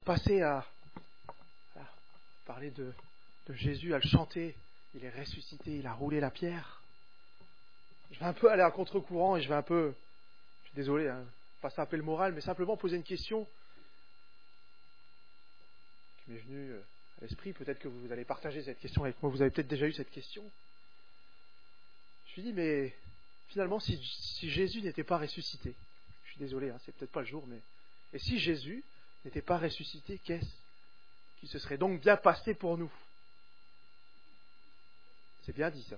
Passer à parler de Jésus, à le chanter, il est ressuscité, il a roulé la pierre. Je vais un peu aller à contre-courant et je suis désolé, pas saper le moral, mais simplement poser une question qui m'est venue à l'esprit. Peut-être que vous allez partager cette question avec moi, vous avez peut-être déjà eu cette question. Je me suis dit, mais finalement, si Jésus n'était pas ressuscité, je suis désolé, c'est peut-être pas le jour, mais... Et si Jésus n'était pas ressuscité, qu'est-ce qui se serait donc bien passé pour nous? C'est bien dit ça.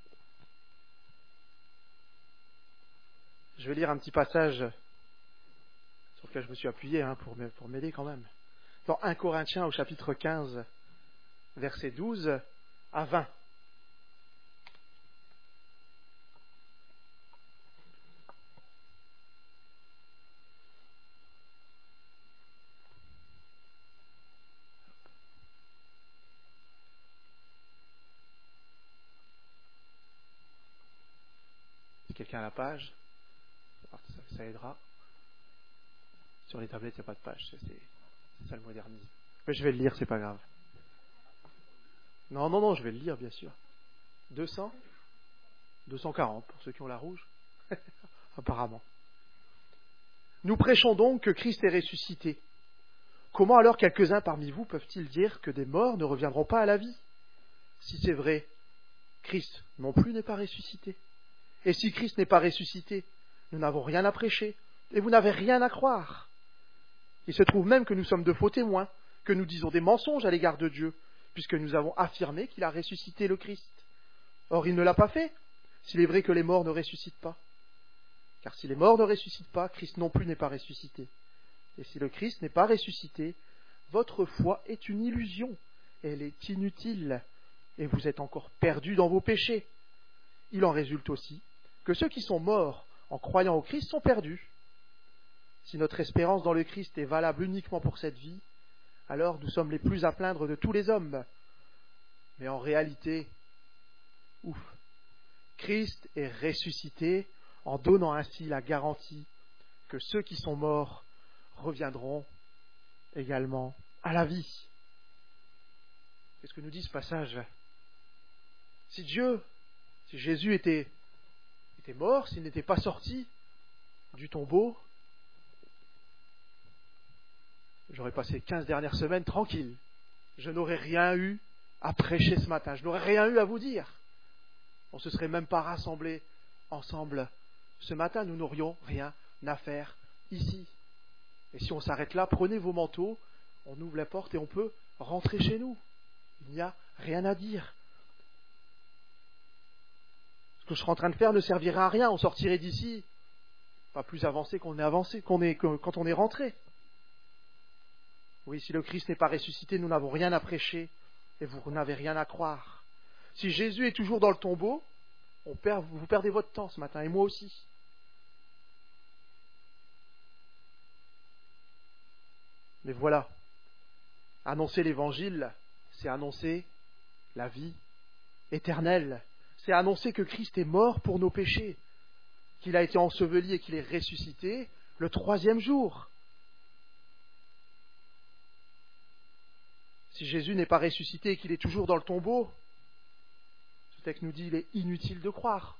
Je vais lire un petit passage sur lequel je me suis appuyé pour m'aider quand même. Dans 1 Corinthiens au chapitre 15, versets 12 à 20. Si quelqu'un a la page, ça aidera. Sur les tablettes, il n'y a pas de page, c'est ça le modernisme. Mais je vais le lire, c'est pas grave. Non, je vais le lire, bien sûr. 240, pour ceux qui ont la rouge. Apparemment. Nous prêchons donc que Christ est ressuscité. Comment alors quelques-uns parmi vous peuvent-ils dire que des morts ne reviendront pas à la vie? Si c'est vrai, Christ non plus n'est pas ressuscité. Et si Christ n'est pas ressuscité, nous n'avons rien à prêcher, et vous n'avez rien à croire. Il se trouve même que nous sommes de faux témoins, que nous disons des mensonges à l'égard de Dieu, puisque nous avons affirmé qu'il a ressuscité le Christ. Or, il ne l'a pas fait, s'il est vrai que les morts ne ressuscitent pas. Car si les morts ne ressuscitent pas, Christ non plus n'est pas ressuscité. Et si le Christ n'est pas ressuscité, votre foi est une illusion, elle est inutile, et vous êtes encore perdus dans vos péchés. Il en résulte aussi que ceux qui sont morts en croyant au Christ sont perdus. Si notre espérance dans le Christ est valable uniquement pour cette vie, alors nous sommes les plus à plaindre de tous les hommes. Mais en réalité, Christ est ressuscité en donnant ainsi la garantie que ceux qui sont morts reviendront également à la vie. Qu'est-ce que nous dit ce passage? Si Jésus était mort, s'il n'était pas sorti du tombeau, j'aurais passé les 15 dernières semaines tranquille. Je n'aurais rien eu à prêcher ce matin. Je n'aurais rien eu à vous dire. On ne se serait même pas rassemblés ensemble ce matin. Nous n'aurions rien à faire ici. Et si on s'arrête là, prenez vos manteaux, on ouvre la porte et on peut rentrer chez nous. Il n'y a rien à dire. Ce que je serai en train de faire ne servirait à rien. On sortirait d'ici pas plus avancé qu'on est avancé, quand on est rentré. Oui, si le Christ n'est pas ressuscité, nous n'avons rien à prêcher et vous n'avez rien à croire. Si Jésus est toujours dans le tombeau, vous perdez votre temps ce matin, et moi aussi. Mais voilà, annoncer l'Évangile, c'est annoncer la vie éternelle. C'est annoncer que Christ est mort pour nos péchés, qu'il a été enseveli et qu'il est ressuscité le 3e jour. Si Jésus n'est pas ressuscité et qu'il est toujours dans le tombeau, ce texte nous dit qu'il est inutile de croire.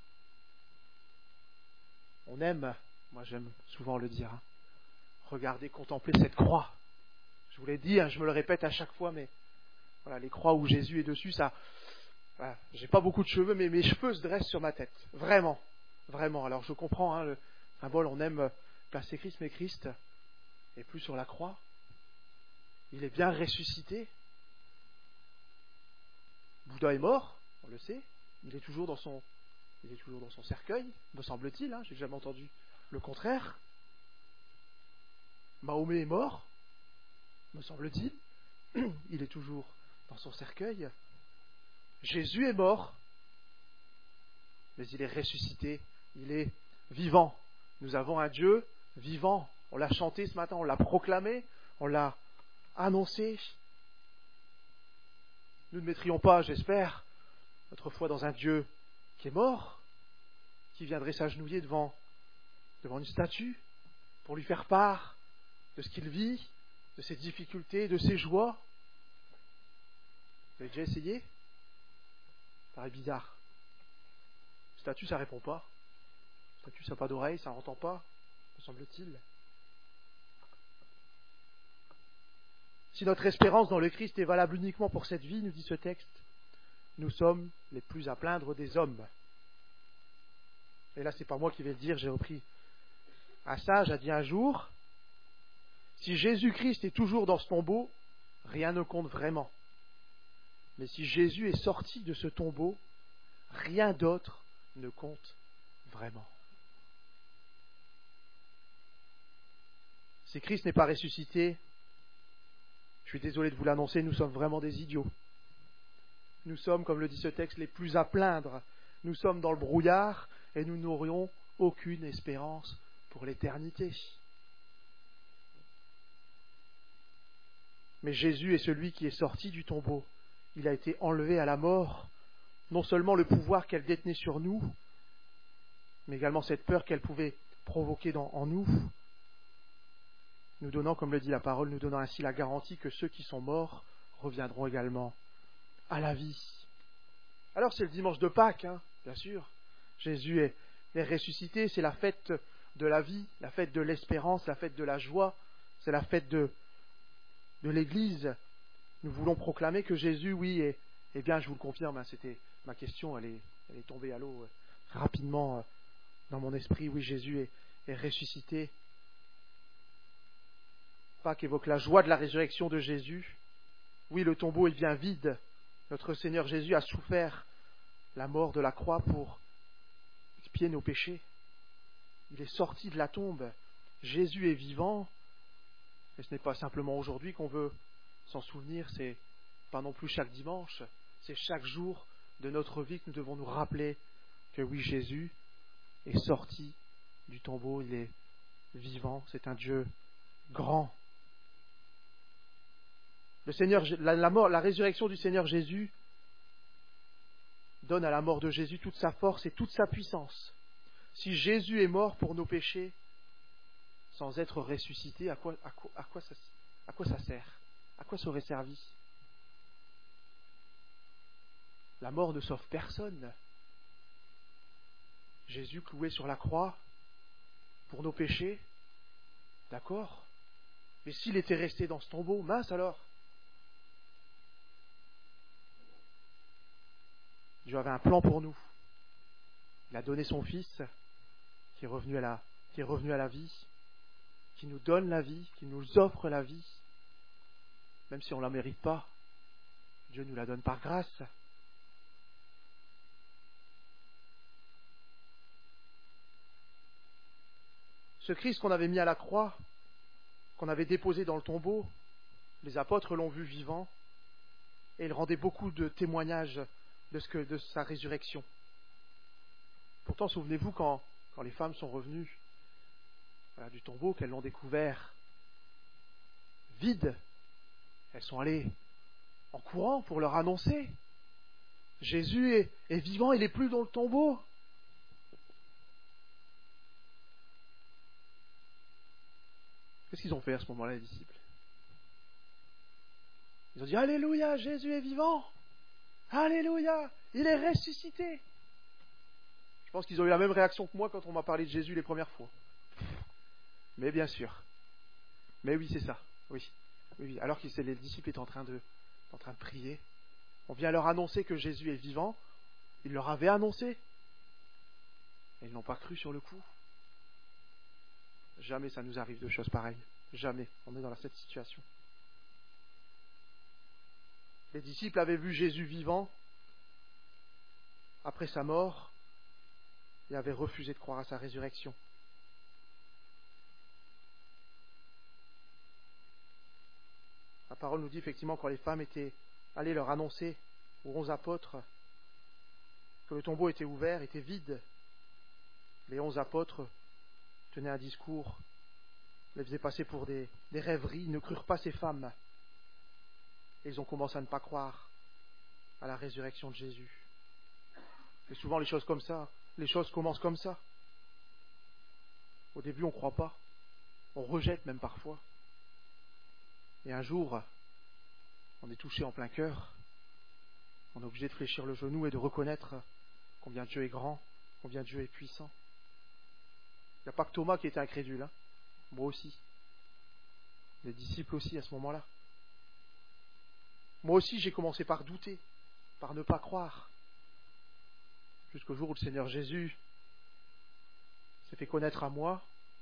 On aime, moi j'aime souvent le dire, regarder, contempler cette croix. Je vous l'ai dit, je me le répète à chaque fois, mais voilà, les croix où Jésus est dessus, ça, voilà, j'ai pas beaucoup de cheveux, mais mes cheveux se dressent sur ma tête. Vraiment, vraiment. Alors je comprends, le symbole, on aime placer Christ, mais Christ n'est plus sur la croix. Il est bien ressuscité. Bouddha est mort, on le sait. Il est toujours dans son cercueil, me semble-t-il. J'ai jamais entendu le contraire. Mahomet est mort, me semble-t-il. Il est toujours dans son cercueil. Jésus est mort, mais il est ressuscité. Il est vivant. Nous avons un Dieu vivant. On l'a chanté ce matin, on l'a proclamé, on l'a annoncé. Nous ne mettrions pas, j'espère, notre foi dans un Dieu qui est mort, qui viendrait s'agenouiller devant une statue pour lui faire part de ce qu'il vit, de ses difficultés, de ses joies. Vous avez déjà essayé? Ça paraît bizarre. Le statut, ça répond pas. Le statut, ça n'a pas d'oreille, ça n'entend pas, me semble-t-il. Si notre espérance dans le Christ est valable uniquement pour cette vie, nous dit ce texte, nous sommes les plus à plaindre des hommes. Et là, c'est pas moi qui vais le dire, j'ai repris un sage a dit un jour, si Jésus-Christ est toujours dans ce tombeau, rien ne compte vraiment. Mais si Jésus est sorti de ce tombeau, rien d'autre ne compte vraiment. Si Christ n'est pas ressuscité, je suis désolé de vous l'annoncer, nous sommes vraiment des idiots. Nous sommes, comme le dit ce texte, les plus à plaindre. Nous sommes dans le brouillard et nous n'aurions aucune espérance pour l'éternité. Mais Jésus est celui qui est sorti du tombeau. Il a été enlevé à la mort, non seulement le pouvoir qu'elle détenait sur nous, mais également cette peur qu'elle pouvait provoquer en nous, nous donnant, comme le dit la parole, nous donnant ainsi la garantie que ceux qui sont morts reviendront également à la vie. Alors c'est le dimanche de Pâques, bien sûr. Jésus est ressuscité, c'est la fête de la vie, la fête de l'espérance, la fête de la joie, c'est la fête de l'Église. Nous voulons proclamer que Jésus, oui, et bien je vous le confirme, c'était ma question, elle est tombée à l'eau rapidement dans mon esprit, oui, Jésus est ressuscité. Pâques évoque la joie de la résurrection de Jésus. Oui, le tombeau est bien vide. Notre Seigneur Jésus a souffert la mort de la croix pour expier nos péchés. Il est sorti de la tombe. Jésus est vivant. Et ce n'est pas simplement aujourd'hui qu'on veut s'en souvenir, c'est pas non plus chaque dimanche, c'est chaque jour de notre vie que nous devons nous rappeler que oui, Jésus est sorti du tombeau, il est vivant, c'est un Dieu grand. Le Seigneur, la résurrection du Seigneur Jésus donne à la mort de Jésus toute sa force et toute sa puissance. Si Jésus est mort pour nos péchés, sans être ressuscité, à quoi ça sert? À quoi ça aurait servi? La mort ne sauve personne. Jésus cloué sur la croix pour nos péchés, d'accord? Mais s'il était resté dans ce tombeau, mince alors! Dieu avait un plan pour nous. Il a donné son Fils qui est revenu à la vie, qui nous donne la vie, qui nous offre la vie, même si on ne la mérite pas. Dieu nous la donne par grâce. Ce Christ qu'on avait mis à la croix, qu'on avait déposé dans le tombeau, les apôtres l'ont vu vivant, et il rendait beaucoup de témoignages de sa résurrection. Pourtant, souvenez-vous quand les femmes sont revenues du tombeau, qu'elles l'ont découvert vide, elles sont allées en courant pour leur annoncer: Jésus est vivant, il n'est plus dans le tombeau. Qu'est-ce qu'ils ont fait à ce moment-là, les disciples? Ils ont dit: Alléluia, Jésus est vivant! Alléluia, il est ressuscité! Je pense qu'ils ont eu la même réaction que moi quand on m'a parlé de Jésus les premières fois. Mais bien sûr. Mais oui, c'est ça. Oui. Alors que les disciples étaient en train de prier, on vient leur annoncer que Jésus est vivant. Ils leur avaient annoncé. Et ils n'ont pas cru sur le coup. Jamais ça nous arrive de choses pareilles. Jamais. On est dans cette situation. Les disciples avaient vu Jésus vivant après sa mort et avaient refusé de croire à sa résurrection. La parole nous dit effectivement quand les femmes étaient allées leur annoncer aux 11 apôtres que le tombeau était ouvert, était vide, les 11 apôtres tenaient un discours, les faisaient passer pour des rêveries, ils ne crurent pas ces femmes. Et ils ont commencé à ne pas croire à la résurrection de Jésus. Et souvent les choses comme ça, les choses commencent comme ça. Au début on ne croit pas, on rejette même parfois. Et un jour, on est touché en plein cœur, on est obligé de fléchir le genou et de reconnaître combien Dieu est grand, combien Dieu est puissant. Il n'y a pas que Thomas qui était incrédule, hein. Moi aussi. Les disciples aussi à ce moment-là. Moi aussi j'ai commencé par douter, par ne pas croire, jusqu'au jour où le Seigneur Jésus s'est fait connaître à moi.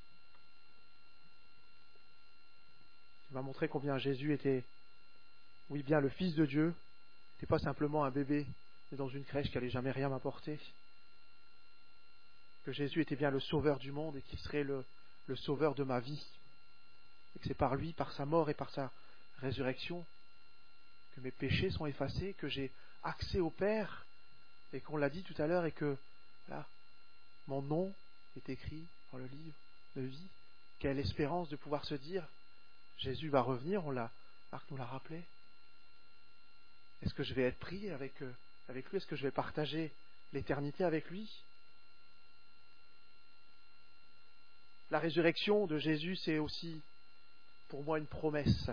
Il m'a montré combien Jésus était, oui bien, le Fils de Dieu, n'était pas simplement un bébé dans une crèche qui n'allait jamais rien m'apporter. Que Jésus était bien le sauveur du monde et qu'il serait le sauveur de ma vie. Et que c'est par lui, par sa mort et par sa résurrection, que mes péchés sont effacés, que j'ai accès au Père, et qu'on l'a dit tout à l'heure, et que là, mon nom est écrit dans le livre de vie. Quelle espérance de pouvoir se dire, Jésus va revenir, Marc nous l'a rappelé. Est-ce que je vais être pris avec lui? Est-ce que je vais partager l'éternité avec lui? La résurrection de Jésus, c'est aussi pour moi une promesse.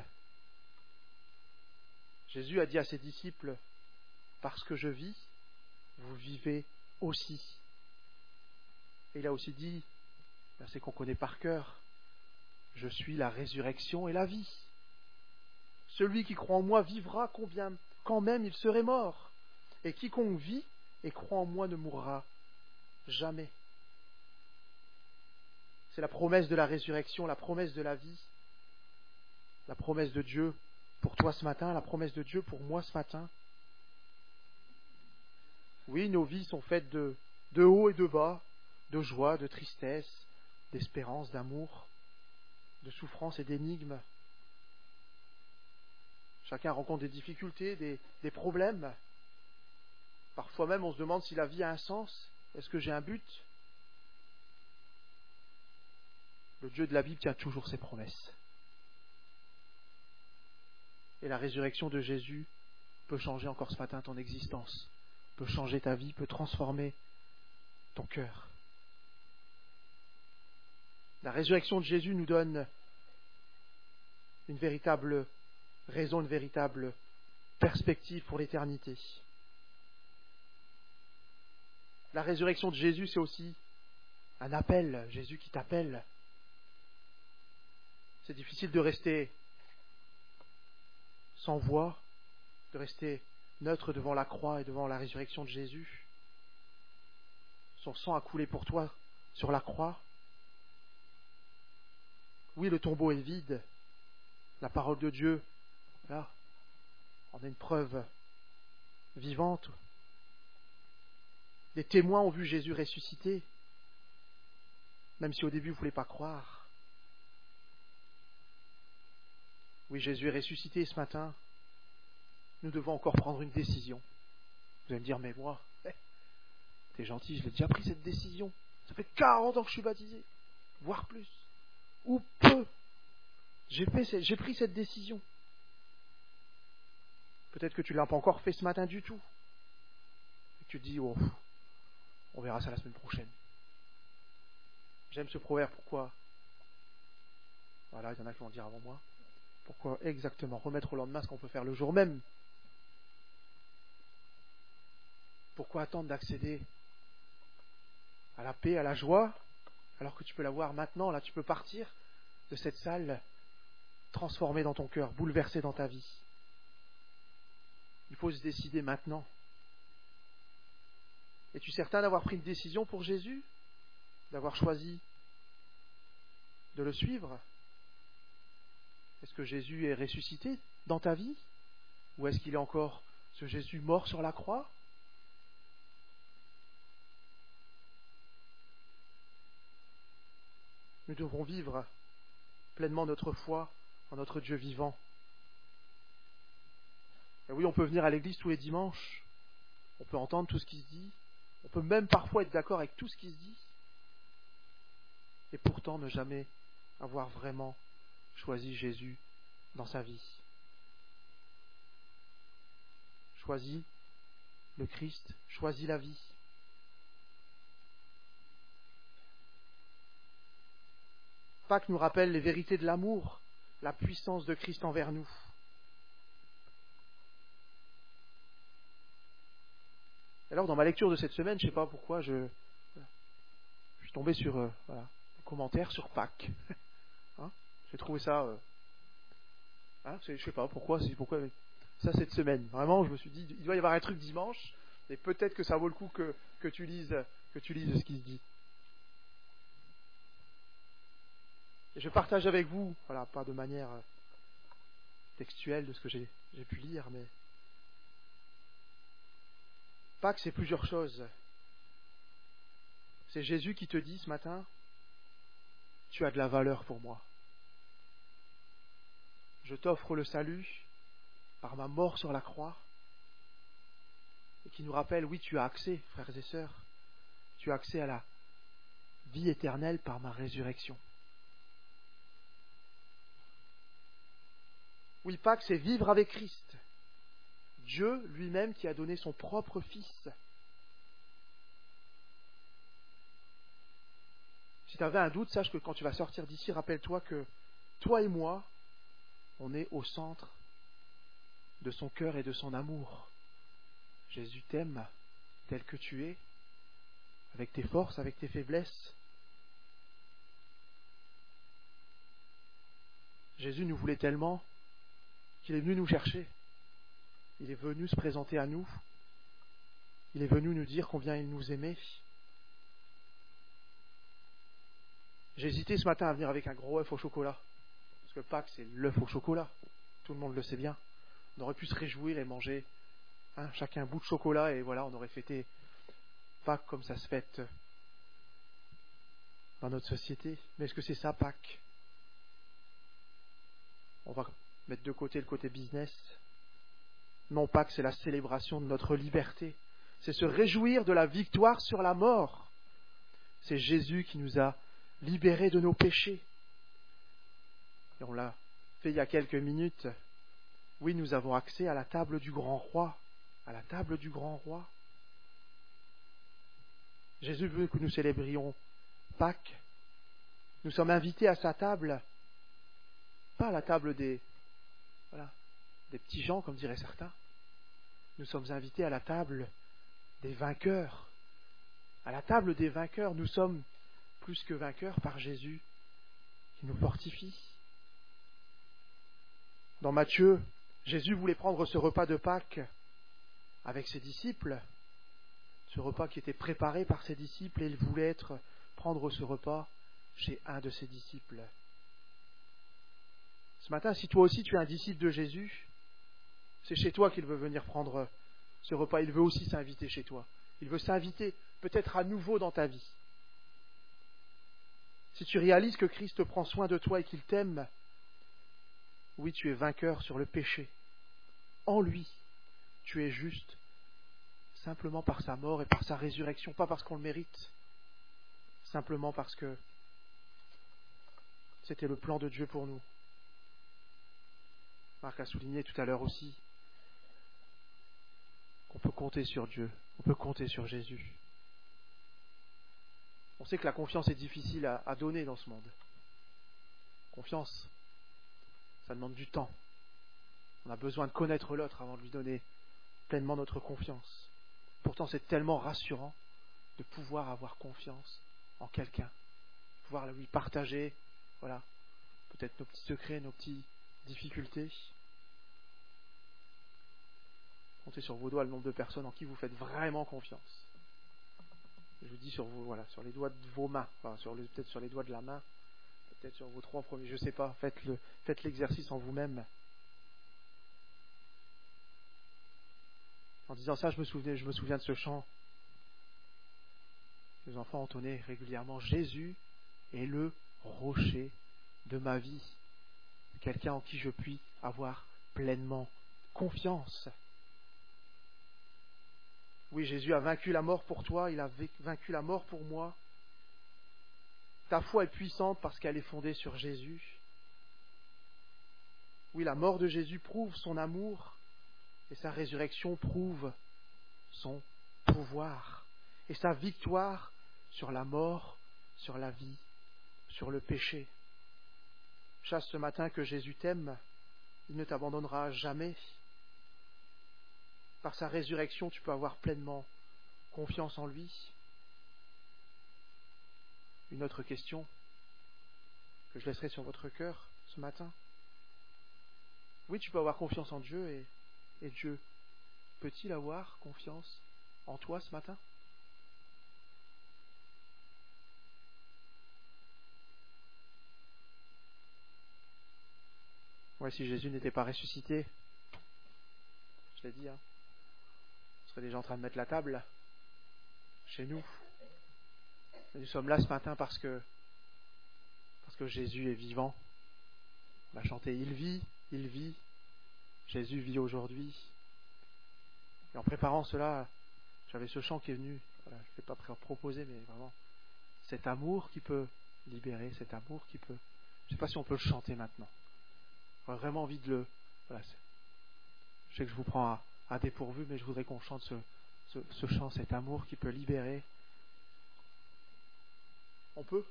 Jésus a dit à ses disciples, parce que je vis, vous vivez aussi. Et il a aussi dit, c'est qu'on connaît par cœur, je suis la résurrection et la vie. Celui qui croit en moi vivra quand même il serait mort. Et quiconque vit et croit en moi ne mourra jamais. C'est la promesse de la résurrection, la promesse de la vie, la promesse de Dieu pour toi ce matin, la promesse de Dieu pour moi ce matin. Oui, nos vies sont faites de haut et de bas, de joie, de tristesse, d'espérance, d'amour, de souffrance et d'énigmes. Chacun rencontre des difficultés, des problèmes. Parfois même on se demande si la vie a un sens. Est-ce que j'ai un but? Le Dieu de la Bible tient toujours ses promesses. Et la résurrection de Jésus peut changer encore ce matin ton existence, peut changer ta vie, peut transformer ton cœur. La résurrection de Jésus nous donne une véritable raison, une véritable perspective pour l'éternité. La résurrection de Jésus, c'est aussi un appel, Jésus qui t'appelle. C'est difficile de rester sans voix, de rester neutre devant la croix et devant la résurrection de Jésus. Son sang a coulé pour toi sur la croix. Oui, le tombeau est vide. La parole de Dieu, là, en est une preuve vivante. Des témoins ont vu Jésus ressuscité, même si au début vous ne voulez pas croire. Oui, Jésus est ressuscité ce matin. Nous devons encore prendre une décision. Vous allez me dire, mais moi, t'es gentil, je l'ai déjà pris cette décision. Ça fait 40 ans que je suis baptisé, voire plus, ou peu. J'ai pris cette décision. Peut-être que tu ne l'as pas encore fait ce matin du tout. Et tu te dis, oh, on verra ça la semaine prochaine. J'aime ce proverbe, pourquoi? Voilà, il y en a qui vont dire avant moi. Pourquoi exactement remettre au lendemain ce qu'on peut faire le jour même? Pourquoi attendre d'accéder à la paix, à la joie, alors que tu peux l'avoir maintenant? Là, tu peux partir de cette salle transformé dans ton cœur, bouleversé dans ta vie. Il faut se décider maintenant. Es-tu certain d'avoir pris une décision pour Jésus? D'avoir choisi de le suivre? Est-ce que Jésus est ressuscité dans ta vie? Ou est-ce qu'il est encore ce Jésus mort sur la croix? Nous devons vivre pleinement notre foi en notre Dieu vivant. Et oui, on peut venir à l'église tous les dimanches, on peut entendre tout ce qui se dit, on peut même parfois être d'accord avec tout ce qui se dit, et pourtant ne jamais avoir vraiment choisi Jésus dans sa vie. Choisi le Christ, choisi la vie. Pâques nous rappelle les vérités de l'amour, la puissance de Christ envers nous. Alors, dans ma lecture de cette semaine, je ne sais pas pourquoi, je suis tombé sur des commentaires sur Pâques. J'ai trouvé ça... je ne sais pas pourquoi ça cette semaine. Vraiment, je me suis dit, il doit y avoir un truc dimanche, et peut-être que ça vaut le coup que tu lises ce qui se dit. Et je partage avec vous, pas de manière textuelle de ce que j'ai pu lire, mais Pâques, c'est plusieurs choses. C'est Jésus qui te dit ce matin, tu as de la valeur pour moi. Je t'offre le salut par ma mort sur la croix, et qui nous rappelle, oui, tu as accès, frères et sœurs, tu as accès à la vie éternelle par ma résurrection. Oui, Pâques, c'est vivre avec Christ. Dieu lui-même qui a donné son propre Fils. Si tu avais un doute, sache que quand tu vas sortir d'ici, rappelle-toi que toi et moi, on est au centre de son cœur et de son amour. Jésus t'aime tel que tu es, avec tes forces, avec tes faiblesses. Jésus nous voulait tellement qu'il est venu nous chercher. Il est venu se présenter à nous. Il est venu nous dire combien il nous aimait. J'ai hésité ce matin à venir avec un gros œuf au chocolat. Parce que Pâques, c'est l'œuf au chocolat. Tout le monde le sait bien. On aurait pu se réjouir et manger chacun un bout de chocolat et voilà, on aurait fêté Pâques comme ça se fête dans notre société. Mais est-ce que c'est ça, Pâques? On va mettre de côté le côté business. Non, Pâques, c'est la célébration de notre liberté. C'est se réjouir de la victoire sur la mort. C'est Jésus qui nous a libérés de nos péchés. Et on l'a fait il y a quelques minutes. Oui, nous avons accès à la table du grand roi. À la table du grand roi. Jésus veut que nous célébrions Pâques. Nous sommes invités à sa table. Pas à la table des petits gens, comme diraient certains. Nous sommes invités à la table des vainqueurs. À la table des vainqueurs, nous sommes plus que vainqueurs par Jésus qui nous fortifie. Dans Matthieu, Jésus voulait prendre ce repas de Pâques avec ses disciples, ce repas qui était préparé par ses disciples, et il voulait prendre ce repas chez un de ses disciples. Ce matin, si toi aussi tu es un disciple de Jésus, c'est chez toi qu'il veut venir prendre ce repas. Il veut aussi s'inviter chez toi. Il veut s'inviter peut-être à nouveau dans ta vie. Si tu réalises que Christ prend soin de toi et qu'il t'aime, oui, tu es vainqueur sur le péché. En lui, tu es juste simplement par sa mort et par sa résurrection, pas parce qu'on le mérite, simplement parce que c'était le plan de Dieu pour nous. Marc a souligné tout à l'heure aussi qu'on peut compter sur Dieu, on peut compter sur Jésus. On sait que la confiance est difficile à donner dans ce monde. Confiance, ça demande du temps. On a besoin de connaître l'autre avant de lui donner pleinement notre confiance. Pourtant, c'est tellement rassurant de pouvoir avoir confiance en quelqu'un, pouvoir lui partager, peut-être nos petits secrets, nos petites difficultés. Comptez sur vos doigts le nombre de personnes en qui vous faites vraiment confiance. Je vous dis sur les doigts de vos mains, peut-être sur les doigts de la main, peut-être sur vos 3 premiers, je ne sais pas, faites l'exercice en vous-même. En disant ça, je me souviens de ce chant. Les enfants entonnaient régulièrement: Jésus est le rocher de ma vie. Quelqu'un en qui je puis avoir pleinement confiance. Oui, Jésus a vaincu la mort pour toi, il a vaincu la mort pour moi. Ta foi est puissante parce qu'elle est fondée sur Jésus. Oui, la mort de Jésus prouve son amour et sa résurrection prouve son pouvoir et sa victoire sur la mort, sur la vie, sur le péché. Chasse ce matin que Jésus t'aime, il ne t'abandonnera jamais. Par sa résurrection, tu peux avoir pleinement confiance en lui. Une autre question que je laisserai sur votre cœur ce matin. Oui, tu peux avoir confiance en Dieu et Dieu peut-il avoir confiance en toi ce matin? Ouais, si Jésus n'était pas ressuscité, je l'ai dit, on serait déjà en train de mettre la table chez nous. Et nous sommes là ce matin parce que Jésus est vivant. On a chanté il vit, Jésus vit aujourd'hui. Et en préparant cela, j'avais ce chant qui est venu, voilà, je ne l'ai pas proposer, mais vraiment, cet amour qui peut libérer, cet amour qui peut... Je ne sais pas si on peut le chanter maintenant. J'aurais vraiment envie de le... Voilà, je sais que je vous prends à dépourvu, mais je voudrais qu'on chante ce chant, cet amour qui peut libérer. On peut?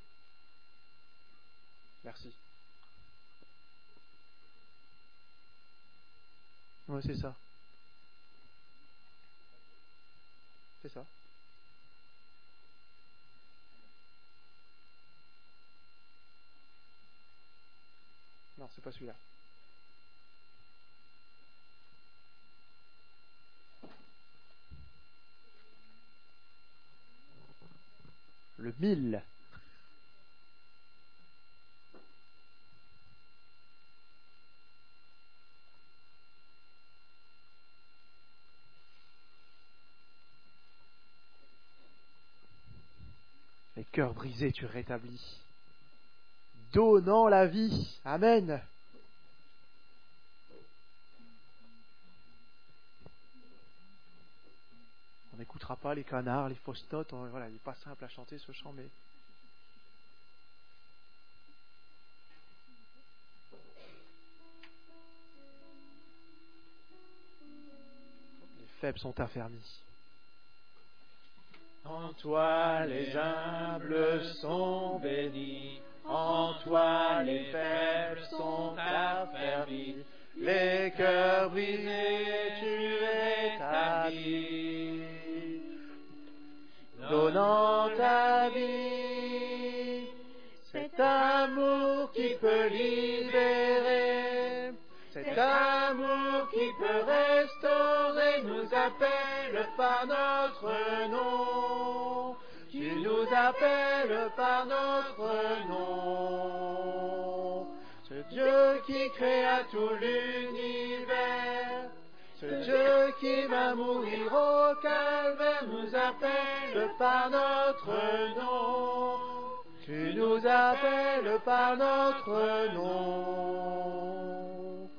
Merci. Oui, c'est ça. C'est ça. Non, c'est pas celui-là. Le 1000. Les cœurs brisés, tu rétablis. Donnant la vie. Amen. On n'écoutera pas les canards, les fausses notes. Voilà, il n'est pas simple à chanter ce chant, mais... Les faibles sont affermis. En toi les humbles sont bénis, en toi les faibles sont affermis, les cœurs brisés tu rétablis. Donnant ta vie, cet amour qui peut libérer, cet amour qui peut restaurer, nous appelle par notre nom. Tu nous appelles par notre nom. Ce Dieu qui créa tout l'univers, ce Dieu qui va mourir au calvaire, nous appelle par notre nom. Tu nous appelles par notre nom.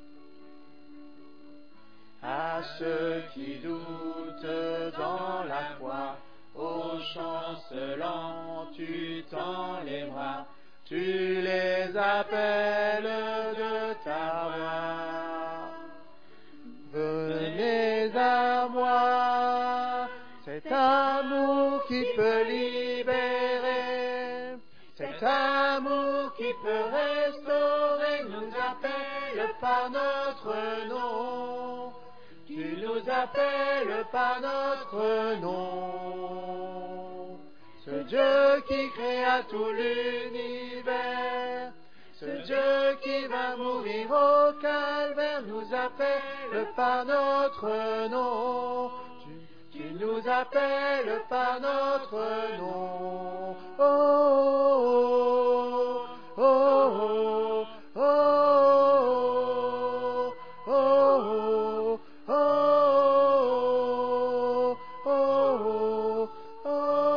À ceux qui doutent dans la foi, aux chancelants, tu tends les bras, tu les appelles de ta voix. Venez à moi, cet amour qui peut libérer, cet amour qui peut restaurer, nous appelle par notre nom. Tu nous appelles par notre nom. Ce Dieu qui créa tout l'univers, ce Dieu qui va mourir au calvaire, nous appelle par notre nom. Tu nous appelles par notre nom. Oh, oh, oh, oh, oh, oh, oh, oh, oh,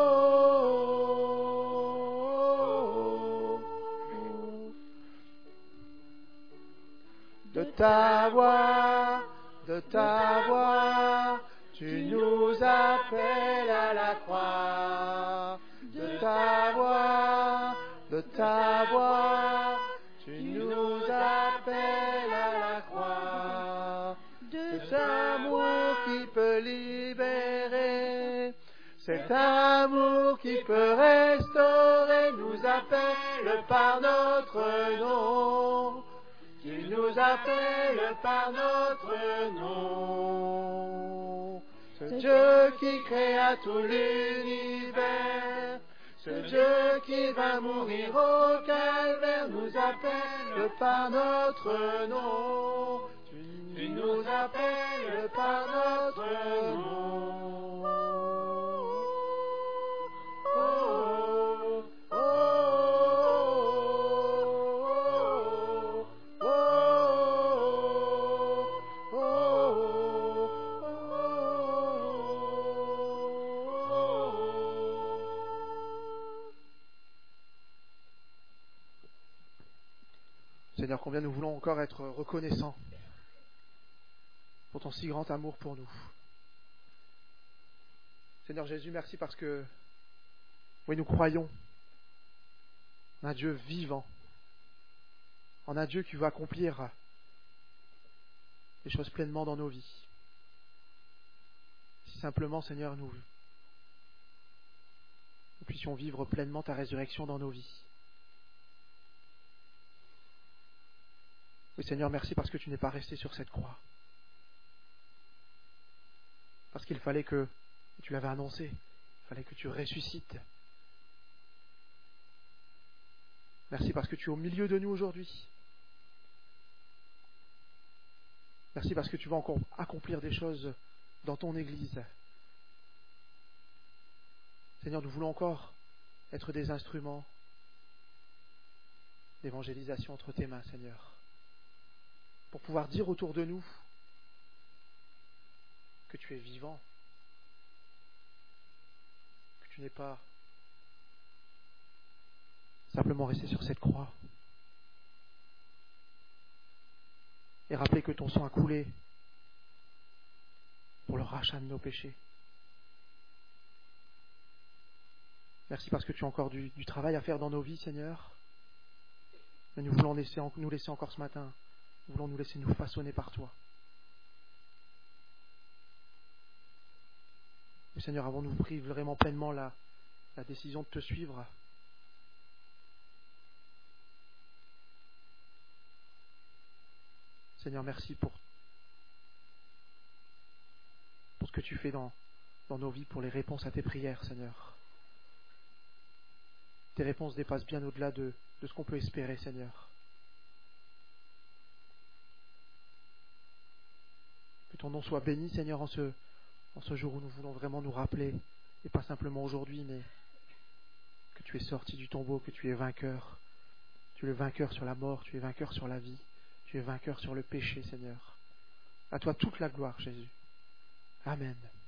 oh. De ta voix, tu nous appelles à la croix. De ta voix, tu nous appelles à la croix. De cet amour qui peut libérer, cet amour qui peut restaurer, nous appelle appelles par notre nom. Tu nous appelles par notre nom. Ce Dieu qui créa tout l'univers, ce Dieu qui va mourir au calvaire, nous appelle par notre nom. Tu nous appelles par notre nom. Oh, oh, oh, oh, Seigneur, combien nous voulons encore être reconnaissants pour ton si grand amour pour nous. Seigneur Jésus, merci parce que, oui, nous croyons en un Dieu vivant, en un Dieu qui veut accomplir les choses pleinement dans nos vies. Si simplement, Seigneur, nous puissions vivre pleinement ta résurrection dans nos vies. Oui, Seigneur, merci parce que tu n'es pas resté sur cette croix. Parce qu'il fallait que, et tu l'avais annoncé, il fallait que tu ressuscites. Merci parce que tu es au milieu de nous aujourd'hui. Merci parce que tu vas encore accomplir des choses dans ton Église. Seigneur, nous voulons encore être des instruments d'évangélisation entre tes mains, Seigneur, pour pouvoir dire autour de nous que tu es vivant, que tu n'es pas simplement resté sur cette croix, et rappeler que ton sang a coulé pour le rachat de nos péchés. Merci parce que tu as encore du travail à faire dans nos vies, Seigneur, mais nous voulons nous laisser encore ce matin, nous voulons nous laisser nous façonner par toi. Mais Seigneur, avons-nous pris vraiment pleinement la décision de te suivre? Seigneur, merci pour ce que tu fais dans nos vies, pour les réponses à tes prières, Seigneur. Tes réponses dépassent bien au-delà de ce qu'on peut espérer, Seigneur. Que ton nom soit béni, Seigneur, en ce jour où nous voulons vraiment nous rappeler, et pas simplement aujourd'hui, mais que tu es sorti du tombeau, que tu es vainqueur. Tu es vainqueur sur la mort, tu es vainqueur sur la vie, tu es vainqueur sur le péché, Seigneur. À toi toute la gloire, Jésus. Amen.